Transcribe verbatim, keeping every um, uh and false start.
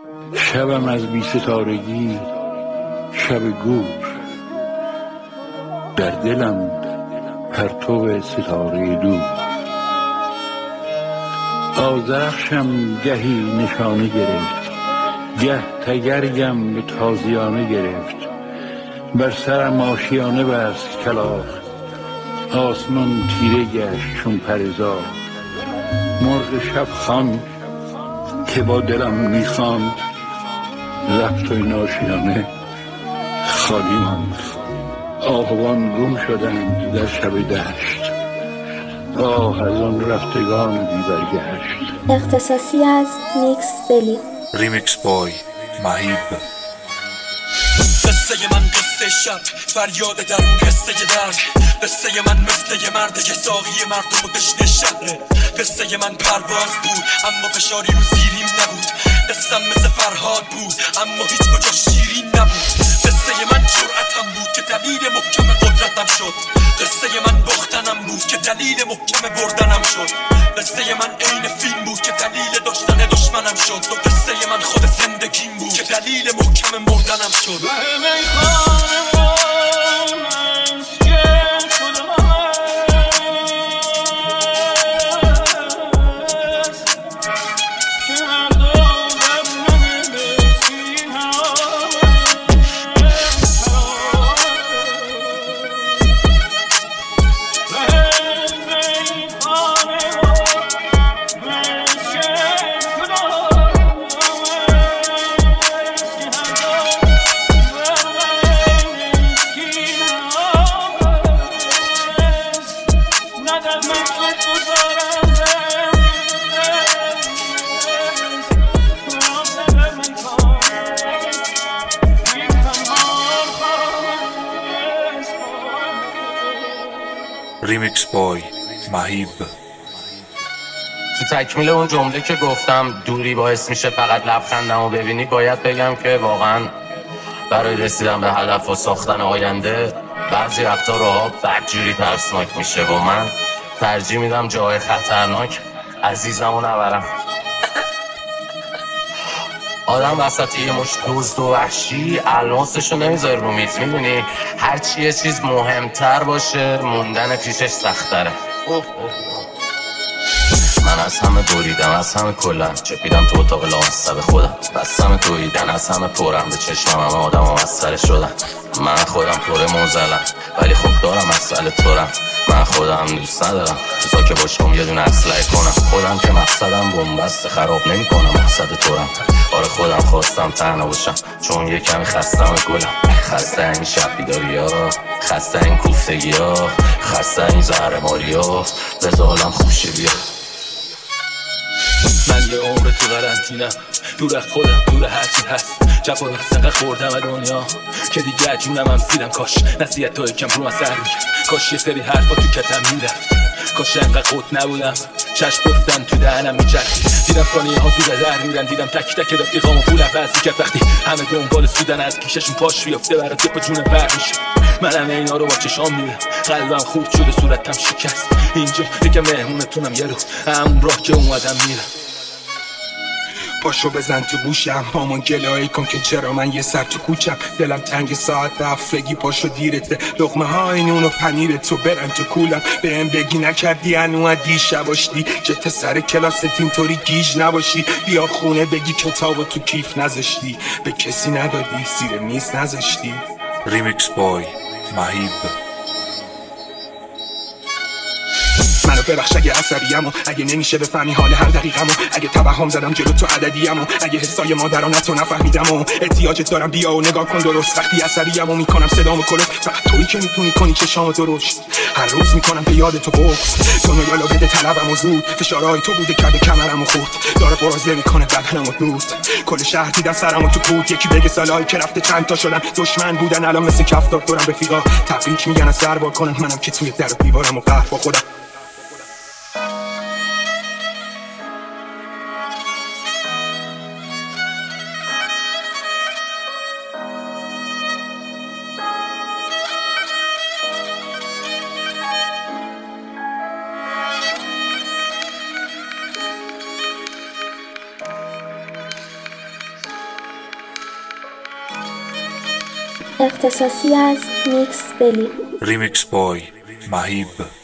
شبم از بی ستارگی شب گور، در دلم پرتو ستاره دور. آذرخشم گهی نشانه گرفت، گه تگرگم به تازیانه گرفت. بر سرم آشیانه بست کلاغ، آسمان تیره گشت چون پرزار. مرغ شب خوان که با دلم میخواند، رفت و این آشیانه خالی ماند. آهوان گم شدند در شب دشت، آه از آن رفتگان بی برگشت. اختصاصی از نیکس بلی. ریمیکس بای مهیب. قصه من قصه شب، فریاد در اون قصه درد. قصه من مثل یه مرد که ساقی مردم و دشت شهره. قصه من پرواز بود اما فشاری رو زیریم نبود. قصم مثل فرهاد بود اما هیچ کجا شیرین نبود. قصه من جرأتم بود که دلیل محکم قدرتم شد. قصه من بختنم بود که دلیل محکم بردنم شد. قصه من عین فیلم بود که دلیل داشتن دشمنم شد. و قصه من خود زندگیم بود که دلیل محکم مردنم شد. ریمیکس بای مهیب. تو تکمیل اون جمله که گفتم دوری باعث میشه فقط لبخندمو ببینی، باید بگم که واقعا برای رسیدن به هدف و ساختن آینده بعضی وقتا راه‌ها بدجوری ترسناک میشه و من ترجیح میدم جای خطرناک عزیزمو نبرم. آدم وسط یه مش دزد و وحشی الماسشو نمیذاره رو میز، میدونی هرچی یه چیز مهمتر باشه موندن پیشش سختره. من از همه بریدم، از همه کلم چپیدم تو اتاق لامصب خودم. بستم توییدن از همه پرم، به چشمم همه آدم و مسئله شدن. من خودم پر موزلم ولی خب دارم مسئله تورم. من خودم دوست ندارم تو که باشم یه دونه اسلحه کنم. خودم که مقصدم بنبست خراب نمی کنم، مقصد تورم. آره خودم خواستم تنها باشم چون یه کمی خستم گلم. خسته این شب بیداری ها، خسته این کوفتگی ها، خسته این زهرماری ها. بذارم خوشه بیا. من یه عمر تو قرنطینم، دور از خودم، دور هرچی هست. جفا سقه خوردم دنیا که دیگه جونم هم سیرم. کاش نصیحت های کم رو من سر میکرد، کاش یه سری حرفا تو کتم میرفت. کاش انقدر قط نبودم چشم گفتن تو دهنم میچرخید. دیدم ثانیه ها زود در میرن، دیدم تک تک رفیقامو پول عوض میکرد. وقتی همه دنبال سودن از کیششون پاش بیفته برات دپ جون بر میشه. من همه اینا رو با چشام میبینم، قلبم خورد شده صورتم شکست. اینجا دیگه مهمونتونم یه رو همون راه که اومدم میرم. پاشو بزن تو گوشم، مامان گلایی کن که چرا من یه سر تو کوچم. دلم تنگ ساعت رفتگی، پاشو دیرته. لقمه های نون و پنیر تو برن تو کولم. بهم بگی نکردی انو دیشب باشی، جت سر کلاست اینطوری گیج نباشی. بیا خونه بگی کتابو تو کیف نذاشتی، به کسی ندادی زیر میز نذاشتی. ریمیکس بای مهیب. منو ببخش اگه عصبیمو، اگه نمیشه بفهمی حال هر دقیقمو. اگه توهم زدم جلو تو عددیمو، اگه حسای مادرانتو نفهمیدم و احتیاجت دارم بیا و نگاه کن درست. وقتی عصبیمو میکنم صدامو کلوف، فقط تویی که میتونی کنی چشامو درشت. هر روز میکنم به یاد تو بغض، تو یالا بده طلبمو زود. فشارهای تو بوده کرده کمرمو خورد، داره برازه میکنه بدنمو دود. کل شهر دیدن سرمو تو پود، یکی بگه سالایی که رفته چند تا شدن دشمن بودن الان مثل کفتار دورم رفیقا تبریک میگن از سر کنن. منم که توی در و دیوارمو قهر با خودم. اختصاصی از نیکس بلی. ریمیکس بای مهیب.